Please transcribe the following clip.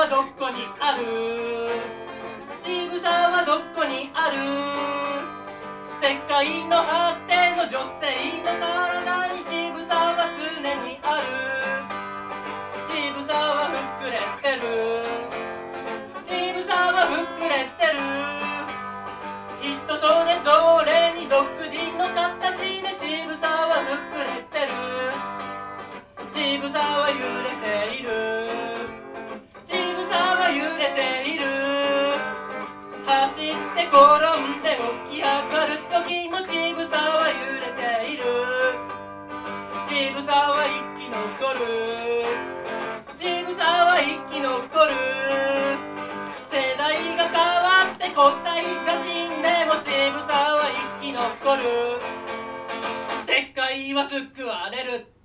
はどこにある？ちぶさはどこにある？世界の果ての女性の体にちぶさは常にある。ちぶさは膨れてる。ちぶさは膨れてる。人それぞれに独自の形でちぶさは膨れてる。ちぶさは揺れている。ちぶさは揺れている。走って転んで起き上がる時もちぶさは揺れている。ちぶさは生き残る。ちぶさは生き残る。世代が変わって個体が死んでもちぶさは生き残る。世界は救われる。